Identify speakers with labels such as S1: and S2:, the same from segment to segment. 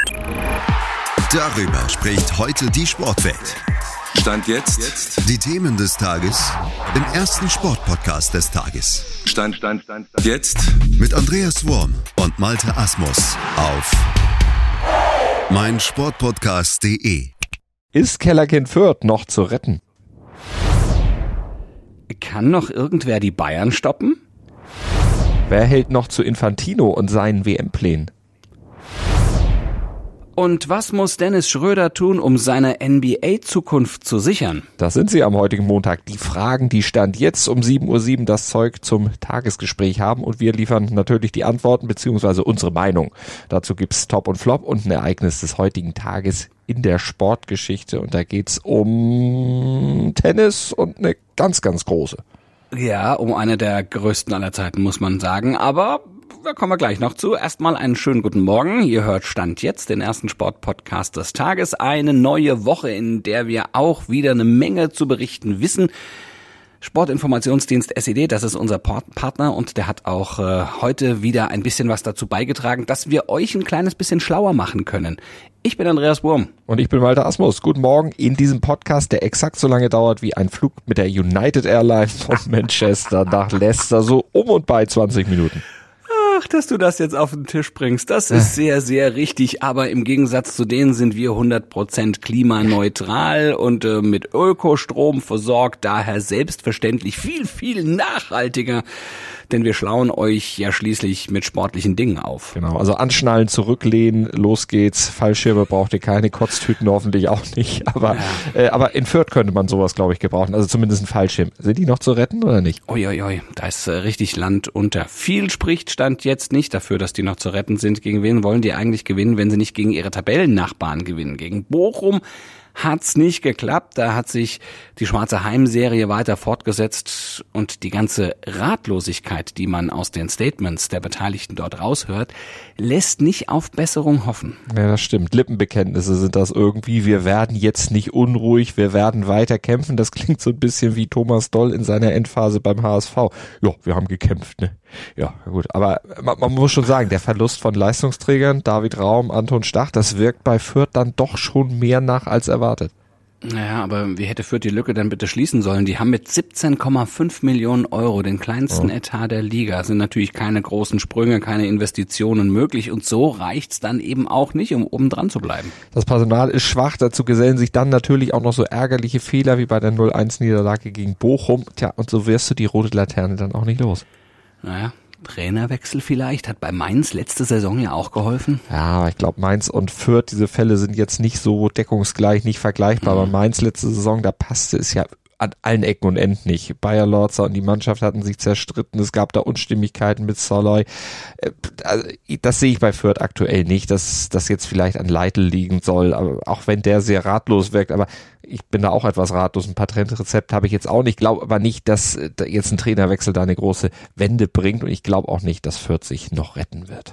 S1: Darüber spricht heute die Sportwelt.
S2: Stand jetzt.
S1: Die Themen des Tages im ersten Sportpodcast des Tages.
S2: Stand jetzt.
S1: Mit Andreas Worm und Malte Asmus auf meinsportpodcast.de.
S3: Ist Kellerkind Fürth noch zu retten?
S4: Kann noch irgendwer die Bayern stoppen?
S3: Wer hält noch zu Infantino und seinen WM-Plänen?
S4: Und was muss Dennis Schröder tun, um seine NBA-Zukunft zu sichern?
S3: Das sind sie am heutigen Montag. Die Fragen, die Stand jetzt um 7:07 Uhr das Zeug zum Tagesgespräch haben. Und wir liefern natürlich die Antworten bzw. unsere Meinung. Dazu gibt's Top und Flop und ein Ereignis des heutigen Tages in der Sportgeschichte. Und da geht's um Tennis und eine ganz, ganz große.
S4: Ja, um eine der größten aller Zeiten, muss man sagen. Aber da kommen wir gleich noch zu. Erstmal einen schönen guten Morgen. Ihr hört Stand jetzt, den ersten Sportpodcast des Tages. Eine neue Woche, in der wir auch wieder eine Menge zu berichten wissen. Sportinformationsdienst SED, das ist unser Partner und der hat auch heute wieder ein bisschen was dazu beigetragen, dass wir euch ein kleines bisschen schlauer machen können. Ich bin Andreas Wurm.
S3: Und ich bin Malte Asmus. Guten Morgen in diesem Podcast, der exakt so lange dauert wie ein Flug mit der United Airlines von Manchester nach Leicester, so um und bei 20 Minuten.
S4: Ach, dass du das jetzt auf den Tisch bringst, das ist sehr, sehr richtig, aber im Gegensatz zu denen sind wir 100% klimaneutral und mit Ökostrom versorgt, daher selbstverständlich viel, viel nachhaltiger, denn wir schlauen euch ja schließlich mit sportlichen Dingen auf.
S3: Genau, also anschnallen, zurücklehnen, los geht's, Fallschirme braucht ihr keine, Kotztüten hoffentlich auch nicht, aber in Fürth könnte man sowas, glaube ich, gebrauchen, also zumindest ein Fallschirm. Sind die noch zu retten oder nicht?
S4: Uiuiui, da ist richtig Land unter. Viel spricht Stand jetzt nicht dafür, dass die noch zu retten sind. Gegen wen wollen die eigentlich gewinnen, wenn sie nicht gegen ihre Tabellennachbarn gewinnen? Gegen Bochum hat's nicht geklappt. Da hat sich die schwarze Heimserie weiter fortgesetzt und die ganze Ratlosigkeit, die man aus den Statements der Beteiligten dort raushört, lässt nicht auf Besserung hoffen.
S3: Ja, das stimmt. Lippenbekenntnisse sind das irgendwie. Wir werden jetzt nicht unruhig, wir werden weiter kämpfen. Das klingt so ein bisschen wie Thomas Doll in seiner Endphase beim HSV. Ja, wir haben gekämpft, ne? Ja, gut. Aber man muss schon sagen, der Verlust von Leistungsträgern, David Raum, Anton Stach, das wirkt bei Fürth dann doch schon mehr nach als erwartet.
S4: Naja, aber wie hätte Fürth die Lücke denn bitte schließen sollen? Die haben mit 17,5 Millionen Euro den kleinsten Etat der Liga. Sind natürlich keine großen Sprünge, keine Investitionen möglich und so reicht's dann eben auch nicht, um oben dran zu bleiben.
S3: Das Personal ist schwach, dazu gesellen sich dann natürlich auch noch so ärgerliche Fehler wie bei der 0-1-Niederlage gegen Bochum. Tja, und so wirst du die rote Laterne dann auch nicht los.
S4: Naja, Trainerwechsel vielleicht, hat bei Mainz letzte Saison ja auch geholfen.
S3: Ja, aber ich glaube Mainz und Fürth, diese Fälle sind jetzt nicht so deckungsgleich, nicht vergleichbar. Aber Mainz letzte Saison, da passte es ja an allen Ecken und Enden nicht. Bayer Lorzer und die Mannschaft hatten sich zerstritten, es gab da Unstimmigkeiten mit Soloy. Also, das sehe ich bei Fürth aktuell nicht, dass das jetzt vielleicht an Leitl liegen soll, aber auch wenn der sehr ratlos wirkt, aber ich bin da auch etwas ratlos. Ein Patentrezept habe ich jetzt auch nicht, glaube aber nicht, dass jetzt ein Trainerwechsel da eine große Wende bringt und ich glaube auch nicht, dass Fürth sich noch retten wird.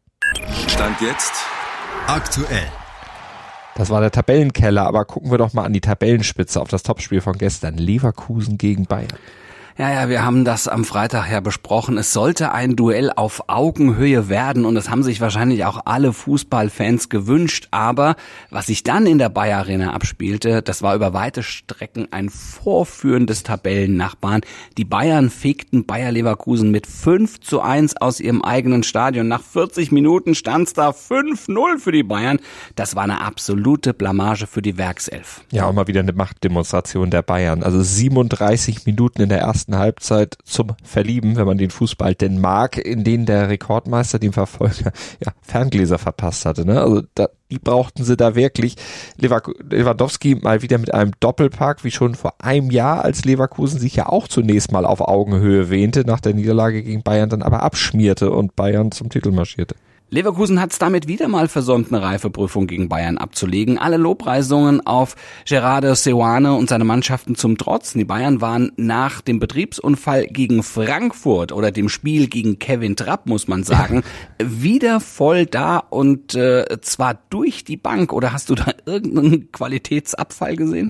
S2: Stand jetzt.
S1: Aktuell.
S3: Das war der Tabellenkeller, aber gucken wir doch mal an die Tabellenspitze auf das Topspiel von gestern. Leverkusen gegen Bayern.
S4: Ja, wir haben das am Freitag ja besprochen. Es sollte ein Duell auf Augenhöhe werden und das haben sich wahrscheinlich auch alle Fußballfans gewünscht. Aber was sich dann in der Bayer Arena abspielte, das war über weite Strecken ein Vorführen des Tabellennachbarn. Die Bayern fegten Bayer Leverkusen mit 5:1 aus ihrem eigenen Stadion. Nach 40 Minuten stand's da 5:0 für die Bayern. Das war eine absolute Blamage für die Werkself.
S3: Ja, auch mal wieder eine Machtdemonstration der Bayern. Also 37 Minuten in der ersten Halbzeit zum Verlieben, wenn man den Fußball denn mag, in denen der Rekordmeister, dem Verfolger, ja, Ferngläser verpasst hatte. Ne? Also die brauchten sie da wirklich. Lewandowski mal wieder mit einem Doppelpack, wie schon vor einem Jahr, als Leverkusen sich ja auch zunächst mal auf Augenhöhe wähnte, nach der Niederlage gegen Bayern dann aber abschmierte und Bayern zum Titel marschierte.
S4: Leverkusen hat es damit wieder mal versäumt, eine Reifeprüfung gegen Bayern abzulegen. Alle Lobpreisungen auf Gerardo Seoane und seine Mannschaften zum Trotz. Die Bayern waren nach dem Betriebsunfall gegen Frankfurt oder dem Spiel gegen Kevin Trapp, muss man sagen, wieder voll da und zwar durch die Bank. Oder hast du da irgendeinen Qualitätsabfall gesehen?
S3: Nein,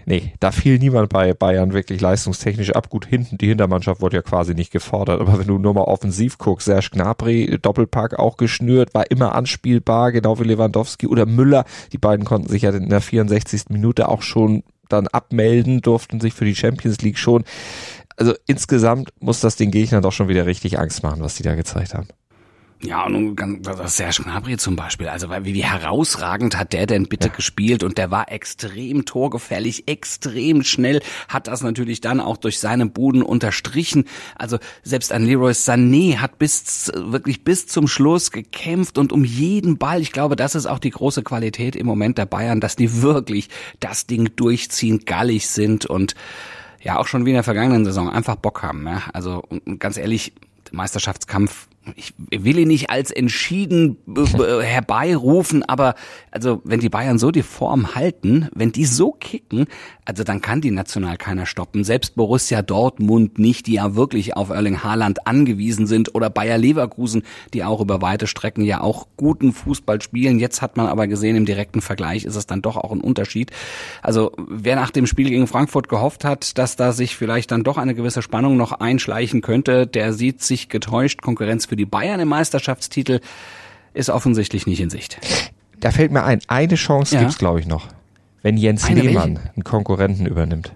S3: Nee, da fiel niemand bei Bayern wirklich leistungstechnisch ab. Gut, hinten, die Hintermannschaft wurde ja quasi nicht gefordert. Aber wenn du nur mal offensiv guckst, Serge Gnabry, Doppelpack auch geschnürt, war immer anspielbar, genau wie Lewandowski oder Müller. Die beiden konnten sich ja in der 64. Minute auch schon dann abmelden, durften sich für die Champions League schon. Also insgesamt muss das den Gegnern doch schon wieder richtig Angst machen, was die da gezeigt haben.
S4: Ja, und das Serge Gnabry zum Beispiel, also wie herausragend hat der denn bitte gespielt, und der war extrem torgefährlich, extrem schnell, hat das natürlich dann auch durch seine Buden unterstrichen. Also selbst ein Leroy Sané hat wirklich bis zum Schluss gekämpft und um jeden Ball. Ich glaube, das ist auch die große Qualität im Moment der Bayern, dass die wirklich das Ding durchziehen, gallig sind und ja auch schon wie in der vergangenen Saison einfach Bock haben. Ja? Also ganz ehrlich, Meisterschaftskampf, ich will ihn nicht als entschieden herbeirufen, aber also wenn die Bayern so die Form halten, wenn die so kicken, also dann kann die national keiner stoppen. Selbst Borussia Dortmund nicht, die ja wirklich auf Erling Haaland angewiesen sind, oder Bayer Leverkusen, die auch über weite Strecken ja auch guten Fußball spielen. Jetzt hat man aber gesehen, im direkten Vergleich ist es dann doch auch ein Unterschied. Also wer nach dem Spiel gegen Frankfurt gehofft hat, dass da sich vielleicht dann doch eine gewisse Spannung noch einschleichen könnte, der sieht sich getäuscht. Konkurrenz für die Bayern im Meisterschaftstitel ist offensichtlich nicht in Sicht.
S3: Da fällt mir ein, eine Chance gibt's, glaube ich, noch. Wenn Jens Lehmann einen Konkurrenten übernimmt.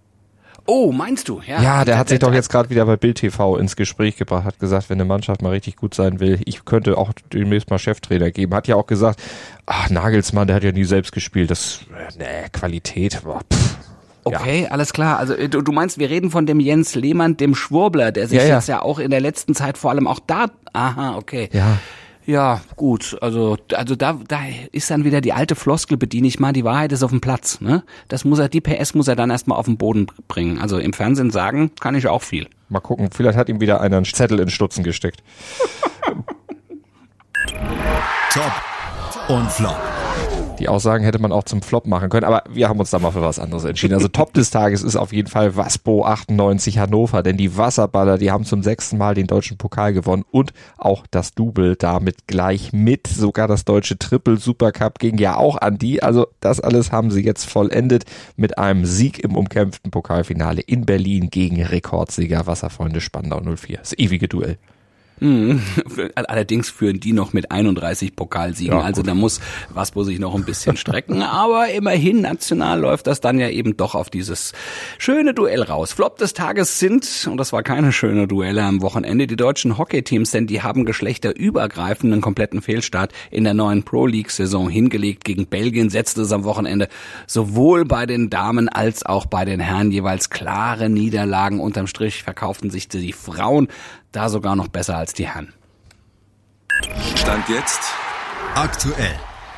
S4: Oh, meinst du?
S3: Ja, der hat sich doch jetzt gerade wieder bei Bild TV ins Gespräch gebracht, hat gesagt, wenn eine Mannschaft mal richtig gut sein will, ich könnte auch demnächst mal Cheftrainer geben. Hat ja auch gesagt, Nagelsmann, der hat ja nie selbst gespielt, Qualität,
S4: Okay, ja. Alles klar. Also du meinst, wir reden von dem Jens Lehmann, dem Schwurbler, der sich jetzt ja auch in der letzten Zeit vor allem auch da... Aha, okay. Ja, gut. Also da ist dann wieder die alte Floskel, bediene ich mal, die Wahrheit ist auf dem Platz. Ne? Die PS muss er dann erstmal auf den Boden bringen. Also im Fernsehen sagen kann ich auch viel.
S3: Mal gucken, vielleicht hat ihm wieder einer einen Zettel in Stutzen gesteckt.
S1: Top und Flop.
S3: Die Aussagen hätte man auch zum Flop machen können, aber wir haben uns da mal für was anderes entschieden. Also Top des Tages ist auf jeden Fall Waspo 98 Hannover, denn die Wasserballer, die haben zum 6. Mal den deutschen Pokal gewonnen und auch das Double damit gleich mit. Sogar das deutsche Triple Supercup ging ja auch an die. Also das alles haben sie jetzt vollendet mit einem Sieg im umkämpften Pokalfinale in Berlin gegen Rekordsieger Wasserfreunde Spandau 04. Das ewige Duell.
S4: Allerdings führen die noch mit 31 Pokalsiegen, also da muss Waspo sich noch ein bisschen strecken, aber immerhin national läuft das dann ja eben doch auf dieses schöne Duell raus. Flop des Tages sind, und das war keine schöne Duelle am Wochenende, die deutschen Hockeyteams, denn die haben geschlechterübergreifenden kompletten Fehlstart in der neuen Pro-League-Saison hingelegt. Gegen Belgien setzte es am Wochenende sowohl bei den Damen als auch bei den Herren jeweils klare Niederlagen. Unterm Strich verkauften sich die Frauen da sogar noch besser als die Herren.
S2: Stand jetzt
S1: aktuell.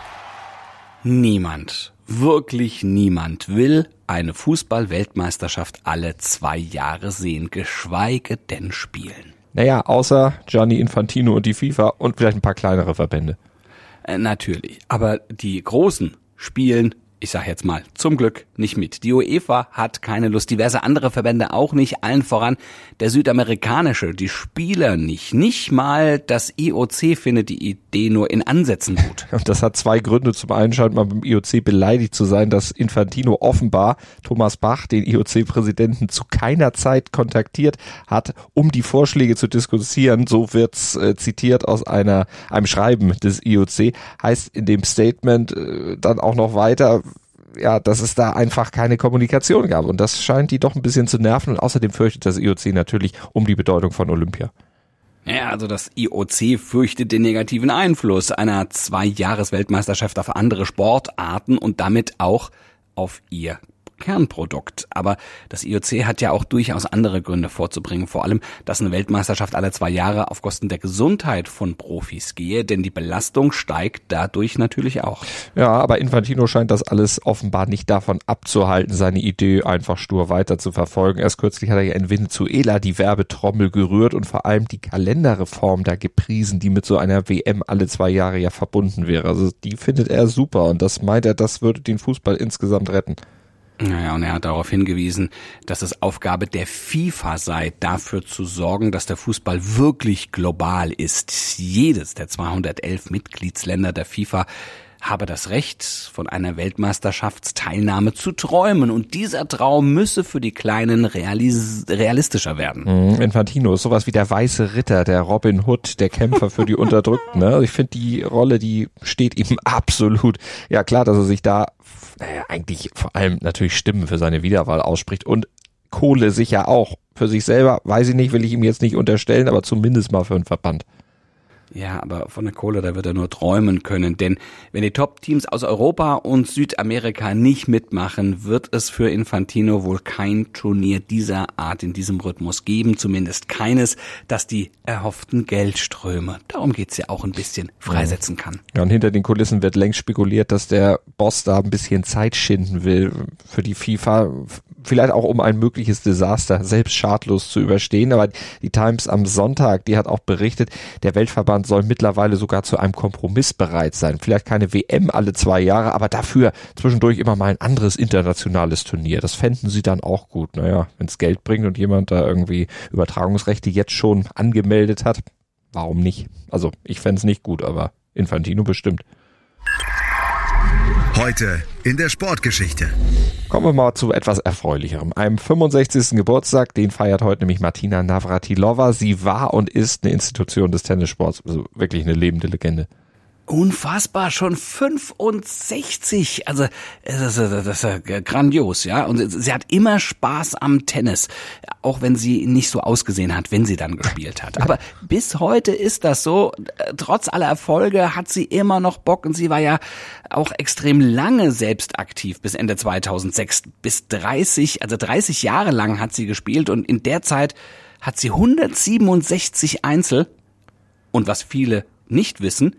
S4: Niemand, wirklich niemand will eine Fußball-Weltmeisterschaft alle 2 Jahre sehen, geschweige denn spielen.
S3: Naja, außer Gianni Infantino und die FIFA und vielleicht ein paar kleinere Verbände.
S4: Natürlich, aber die Großen spielen, ich sag jetzt mal, zum Glück nicht mit. Die UEFA hat keine Lust, diverse andere Verbände auch nicht, allen voran der südamerikanische, die Spieler nicht. Nicht mal das IOC findet die Idee nur in Ansätzen gut.
S3: Und das hat 2 Gründe. Zum einen scheint man beim IOC beleidigt zu sein, dass Infantino offenbar Thomas Bach, den IOC-Präsidenten, zu keiner Zeit kontaktiert hat, um die Vorschläge zu diskutieren. So wird's zitiert aus einem Schreiben des IOC. Heißt in dem Statement dann auch noch weiter, ja, dass es da einfach keine Kommunikation gab. Und das scheint die doch ein bisschen zu nerven. Und außerdem fürchtet das IOC natürlich um die Bedeutung von Olympia.
S4: Ja, also das IOC fürchtet den negativen Einfluss einer 2-Jahres-Weltmeisterschaft auf andere Sportarten und damit auch auf ihr Kernprodukt. Aber das IOC hat ja auch durchaus andere Gründe vorzubringen. Vor allem, dass eine Weltmeisterschaft alle 2 Jahre auf Kosten der Gesundheit von Profis gehe, denn die Belastung steigt dadurch natürlich auch.
S3: Ja, aber Infantino scheint das alles offenbar nicht davon abzuhalten, seine Idee einfach stur weiter zu verfolgen. Erst kürzlich hat er ja in Venezuela die Werbetrommel gerührt und vor allem die Kalenderreform da gepriesen, die mit so einer WM alle 2 Jahre ja verbunden wäre. Also die findet er super und das meint er, das würde den Fußball insgesamt retten.
S4: Naja, und er hat darauf hingewiesen, dass es Aufgabe der FIFA sei, dafür zu sorgen, dass der Fußball wirklich global ist. Jedes der 211 Mitgliedsländer der FIFA habe das Recht, von einer Weltmeisterschaftsteilnahme zu träumen. Und dieser Traum müsse für die Kleinen realistischer werden.
S3: Infantino ist sowas wie der weiße Ritter, der Robin Hood, der Kämpfer für die Unterdrückten. Ne? Ich finde, die Rolle, die steht ihm absolut. Ja, klar, dass er sich da eigentlich vor allem natürlich Stimmen für seine Wiederwahl ausspricht und Kohle sicher auch. Für sich selber, weiß ich nicht, will ich ihm jetzt nicht unterstellen, aber zumindest mal für einen Verband.
S4: Ja, aber von der Kohle, da wird er nur träumen können, denn wenn die Top-Teams aus Europa und Südamerika nicht mitmachen, wird es für Infantino wohl kein Turnier dieser Art in diesem Rhythmus geben, zumindest keines, das die erhofften Geldströme, darum geht's ja auch ein bisschen, freisetzen kann.
S3: Ja, und hinter den Kulissen wird längst spekuliert, dass der Boss da ein bisschen Zeit schinden will für die FIFA, vielleicht auch um ein mögliches Desaster selbst schadlos zu überstehen, aber die Times am Sonntag, die hat auch berichtet, der Weltverband soll mittlerweile sogar zu einem Kompromiss bereit sein. Vielleicht keine WM alle 2 Jahre, aber dafür zwischendurch immer mal ein anderes internationales Turnier. Das fänden sie dann auch gut. Naja, wenn es Geld bringt und jemand da irgendwie Übertragungsrechte jetzt schon angemeldet hat, warum nicht? Also ich fände es nicht gut, aber Infantino bestimmt.
S1: Heute in der Sportgeschichte.
S3: Kommen wir mal zu etwas Erfreulicherem. Einem 65. Geburtstag, den feiert heute nämlich Martina Navratilova. Sie war und ist eine Institution des Tennissports, also wirklich eine lebende Legende.
S4: Unfassbar, schon 65, also das ist grandios, ja. Und sie hat immer Spaß am Tennis, auch wenn sie nicht so ausgesehen hat, wenn sie dann gespielt hat. Aber bis heute ist das so, trotz aller Erfolge hat sie immer noch Bock und sie war ja auch extrem lange selbst aktiv, bis Ende 2006, bis 30 Jahre lang hat sie gespielt und in der Zeit hat sie 167 Einzel und was viele nicht wissen,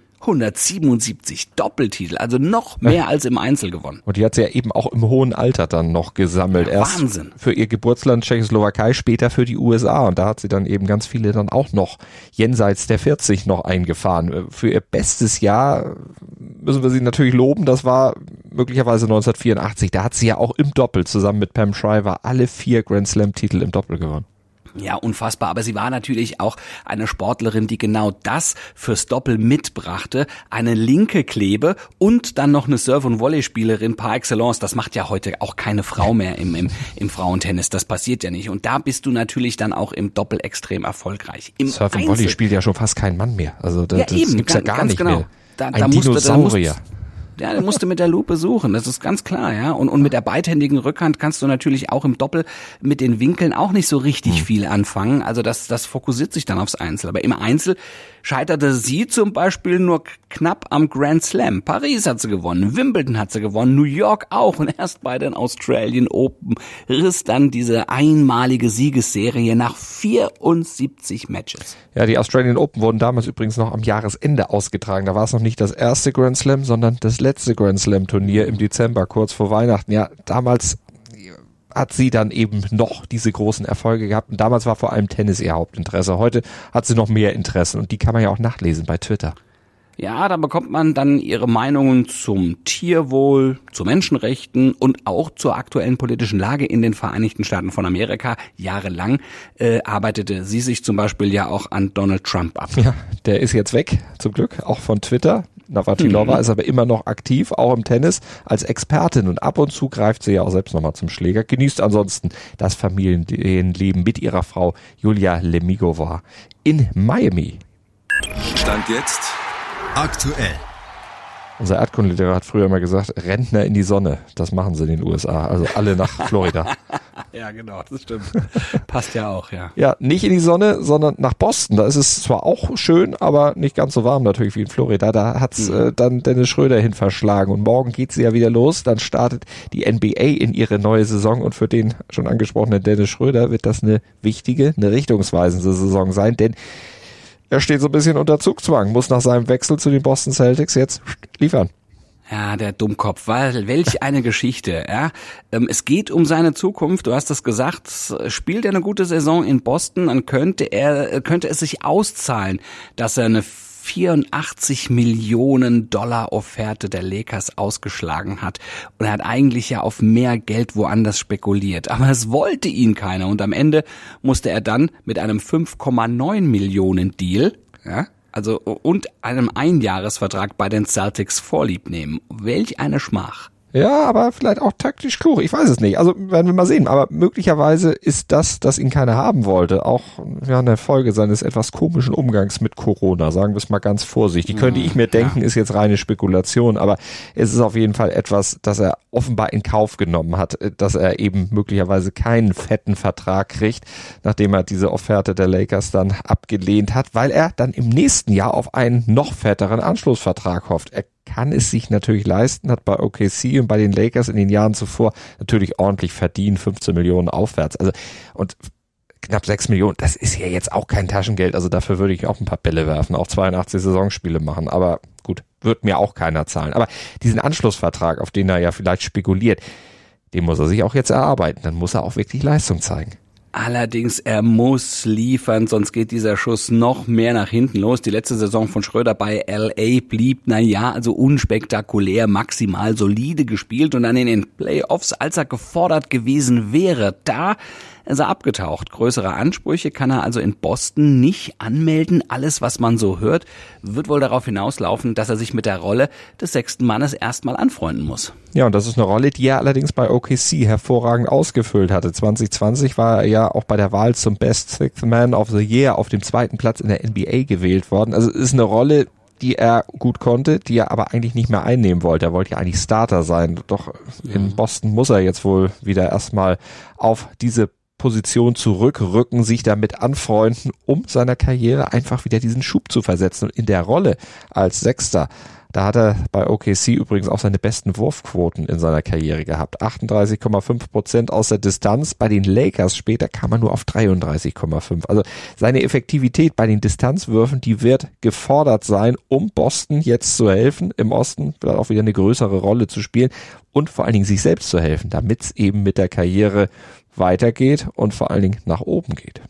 S4: 177 Doppeltitel, also noch mehr als im Einzel gewonnen.
S3: Und die hat sie ja eben auch im hohen Alter dann noch gesammelt.
S4: Ja,
S3: erst
S4: Wahnsinn.
S3: Für ihr Geburtsland Tschechoslowakei, später für die USA. Und da hat sie dann eben ganz viele dann auch noch jenseits der 40 noch eingefahren. Für ihr bestes Jahr müssen wir sie natürlich loben. Das war möglicherweise 1984. Da hat sie ja auch im Doppel zusammen mit Pam Shriver alle 4 Grand Slam-Titel im Doppel gewonnen.
S4: Ja, unfassbar. Aber sie war natürlich auch eine Sportlerin, die genau das fürs Doppel mitbrachte. Eine linke Klebe und dann noch eine Serve- und Volleyspielerin par excellence. Das macht ja heute auch keine Frau mehr im Frauentennis. Das passiert ja nicht. Und da bist du natürlich dann auch im Doppel extrem erfolgreich. Im
S3: Serve und Volley spielt ja schon fast kein Mann mehr. Also das gibt's ja gar nicht
S4: genau.
S3: mehr.
S4: Ein Dinosaurier. Ja, der musste mit der Lupe suchen, das ist ganz klar, ja. Und mit der beidhändigen Rückhand kannst du natürlich auch im Doppel mit den Winkeln auch nicht so richtig viel anfangen. Also das fokussiert sich dann aufs Einzel. Aber im Einzel scheiterte sie zum Beispiel nur knapp am Grand Slam. Paris hat sie gewonnen, Wimbledon hat sie gewonnen, New York auch. Und erst bei den Australian Open riss dann diese einmalige Siegesserie nach 74 Matches.
S3: Ja, die Australian Open wurden damals übrigens noch am Jahresende ausgetragen. Da war es noch nicht das erste Grand Slam, sondern das letzte Grand Slam Turnier im Dezember, kurz vor Weihnachten. Ja, damals hat sie dann eben noch diese großen Erfolge gehabt und damals war vor allem Tennis ihr Hauptinteresse. Heute hat sie noch mehr Interessen und die kann man ja auch nachlesen bei Twitter.
S4: Ja, da bekommt man dann ihre Meinungen zum Tierwohl, zu Menschenrechten und auch zur aktuellen politischen Lage in den Vereinigten Staaten von Amerika. Jahrelang arbeitete sie sich zum Beispiel ja auch an Donald Trump ab.
S3: Ja, der ist jetzt weg, zum Glück, auch von Twitter. Navratilova ist aber immer noch aktiv, auch im Tennis, als Expertin und ab und zu greift sie ja auch selbst nochmal zum Schläger, genießt ansonsten das Familienleben mit ihrer Frau Julia Lemigova in Miami.
S2: Stand jetzt
S1: Aktuell.
S3: Unser Erdkundelehrer hat früher immer gesagt, Rentner in die Sonne, das machen sie in den USA, also alle nach Florida.
S4: Ja, genau, das stimmt. Passt ja auch, ja.
S3: Ja, nicht in die Sonne, sondern nach Boston. Da ist es zwar auch schön, aber nicht ganz so warm natürlich wie in Florida. Da hat's dann Dennis Schröder hin verschlagen und morgen geht sie ja wieder los. Dann startet die NBA in ihre neue Saison und für den schon angesprochenen Dennis Schröder wird das eine wichtige, eine richtungsweisende Saison sein, denn er steht so ein bisschen unter Zugzwang, muss nach seinem Wechsel zu den Boston Celtics jetzt liefern.
S4: Ja, der Dummkopf, weil welch eine Geschichte, ja. Es geht um seine Zukunft, du hast es gesagt, spielt er eine gute Saison in Boston, dann könnte es sich auszahlen, dass er eine 84 Millionen $ Offerte der Lakers ausgeschlagen hat. Und er hat eigentlich ja auf mehr Geld woanders spekuliert. Aber es wollte ihn keiner. Und am Ende musste er dann mit einem 5,9 Millionen Deal, ja, und einem Einjahresvertrag bei den Celtics vorlieb nehmen. Welch eine Schmach.
S3: Ja, aber vielleicht auch taktisch klug. Ich weiß es nicht. Also werden wir mal sehen. Aber möglicherweise ist das, dass ihn keiner haben wollte, auch eine Folge seines etwas komischen Umgangs mit Corona. Sagen wir es mal ganz vorsichtig. Könnte ich mir denken, ist jetzt reine Spekulation. Aber es ist auf jeden Fall etwas, das er offenbar in Kauf genommen hat, dass er eben möglicherweise keinen fetten Vertrag kriegt, nachdem er diese Offerte der Lakers dann abgelehnt hat, weil er dann im nächsten Jahr auf einen noch fetteren Anschlussvertrag hofft. Er kann es sich natürlich leisten, hat bei OKC und bei den Lakers in den Jahren zuvor natürlich ordentlich verdient, 15 Millionen aufwärts. Also und knapp 6 Millionen, das ist ja jetzt auch kein Taschengeld, also dafür würde ich auch ein paar Bälle werfen, auch 82 Saisonspiele machen, aber gut, wird mir auch keiner zahlen. Aber diesen Anschlussvertrag, auf den er ja vielleicht spekuliert, den muss er sich auch jetzt erarbeiten, dann muss er auch wirklich Leistung zeigen.
S4: Allerdings, er muss liefern, sonst geht dieser Schuss noch mehr nach hinten los. Die letzte Saison von Schröder bei LA blieb, also unspektakulär, maximal solide gespielt und dann in den Playoffs, als er gefordert gewesen wäre, da ist er abgetaucht. Größere Ansprüche kann er also in Boston nicht anmelden. Alles, was man so hört, wird wohl darauf hinauslaufen, dass er sich mit der Rolle des 6. Mannes erstmal anfreunden muss.
S3: Ja, und das ist eine Rolle, die er allerdings bei OKC hervorragend ausgefüllt hatte. 2020 war er ja auch bei der Wahl zum Best Sixth Man of the Year auf dem 2. Platz in der NBA gewählt worden. Also es ist eine Rolle, die er gut konnte, die er aber eigentlich nicht mehr einnehmen wollte. Er wollte ja eigentlich Starter sein. Doch in Boston muss er jetzt wohl wieder erstmal auf diese Position zurückrücken, sich damit anfreunden, um seiner Karriere einfach wieder diesen Schub zu versetzen. Und in der Rolle als Sechster, da hat er bei OKC übrigens auch seine besten Wurfquoten in seiner Karriere gehabt. 38,5% aus der Distanz. Bei den Lakers später kam er nur auf 33,5%. Also seine Effektivität bei den Distanzwürfen, die wird gefordert sein, um Boston jetzt zu helfen, im Osten vielleicht auch wieder eine größere Rolle zu spielen und vor allen Dingen sich selbst zu helfen, damit es eben mit der Karriere weitergeht und vor allen Dingen nach oben geht.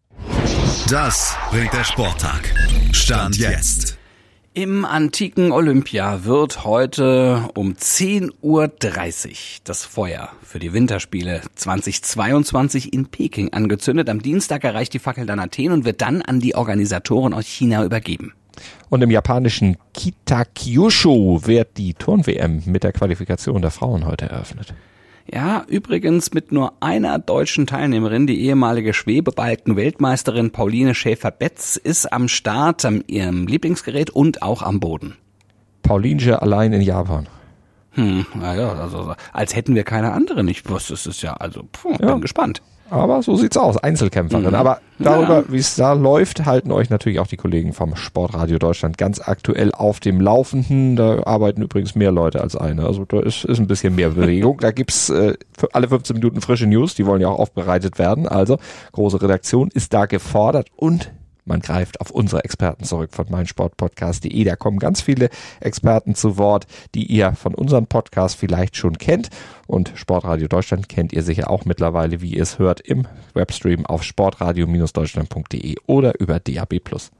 S1: Das bringt der Sporttag. Stand jetzt.
S4: Im antiken Olympia wird heute um 10:30 Uhr das Feuer für die Winterspiele 2022 in Peking angezündet. Am Dienstag erreicht die Fackel dann Athen und wird dann an die Organisatoren aus China übergeben.
S3: Und im japanischen Kitakyushu wird die Turn-WM mit der Qualifikation der Frauen heute eröffnet.
S4: Ja, übrigens mit nur einer deutschen Teilnehmerin, die ehemalige Schwebebalken-Weltmeisterin Pauline Schäfer-Betz ist am Start, an ihrem Lieblingsgerät und auch am Boden.
S3: Pauline allein in Japan.
S4: Naja, also als hätten wir keine anderen. Ich wusste es ja, also bin gespannt.
S3: Aber so sieht's aus, Einzelkämpferin. Aber darüber, wie es da läuft, halten euch natürlich auch die Kollegen vom Sportradio Deutschland ganz aktuell auf dem Laufenden. Da arbeiten übrigens mehr Leute als eine. Also da ist ein bisschen mehr Bewegung. Da gibt's für alle 15 Minuten frische News, die wollen ja auch aufbereitet werden. Also große Redaktion ist da gefordert und man greift auf unsere Experten zurück von meinsportpodcast.de. Da kommen ganz viele Experten zu Wort, die ihr von unserem Podcast vielleicht schon kennt. Und Sportradio Deutschland kennt ihr sicher auch mittlerweile, wie ihr es hört, im Webstream auf sportradio-deutschland.de oder über DAB+.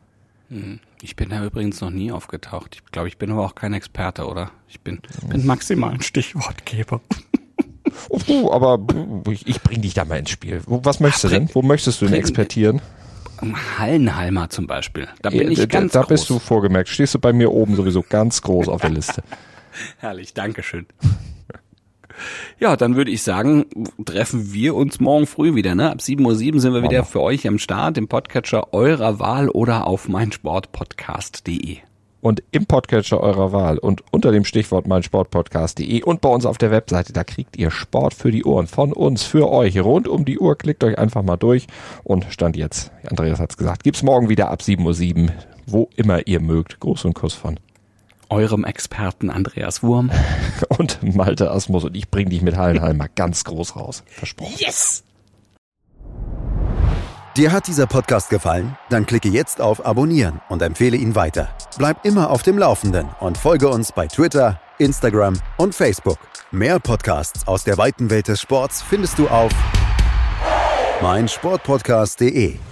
S4: Ich bin da übrigens noch nie aufgetaucht. Ich glaube, ich bin aber auch kein Experte, oder? Ich bin maximal ein Stichwortgeber.
S3: Aber ich bring dich da mal ins Spiel. Was möchtest du denn? Wo möchtest du denn expertieren?
S4: Hallenhalmer zum Beispiel. Da bin ich ganz groß.
S3: Da bist du vorgemerkt. Stehst du bei mir oben sowieso ganz groß auf der Liste.
S4: Herrlich, Dankeschön. Ja, dann würde ich sagen, treffen wir uns morgen früh wieder. Ne? Ab 7:07 Uhr sind wir wieder für euch am Start, im Podcatcher eurer Wahl oder auf meinsportpodcast.de.
S3: Und im Podcatcher eurer Wahl und unter dem Stichwort meinsportpodcast.de und bei uns auf der Webseite, da kriegt ihr Sport für die Ohren von uns, für euch, rund um die Uhr. Klickt euch einfach mal durch und Stand jetzt, Andreas hat's gesagt, gibt's morgen wieder ab 7:07 Uhr, wo immer ihr mögt. Gruß und Kuss von
S4: eurem Experten Andreas Wurm
S3: und Malte Asmus und ich bring dich mit Hallenhalmer ganz groß raus. Versprochen.
S4: Yes!
S1: Dir hat dieser Podcast gefallen? Dann klicke jetzt auf Abonnieren und empfehle ihn weiter. Bleib immer auf dem Laufenden und folge uns bei Twitter, Instagram und Facebook. Mehr Podcasts aus der weiten Welt des Sports findest du auf meinsportpodcast.de.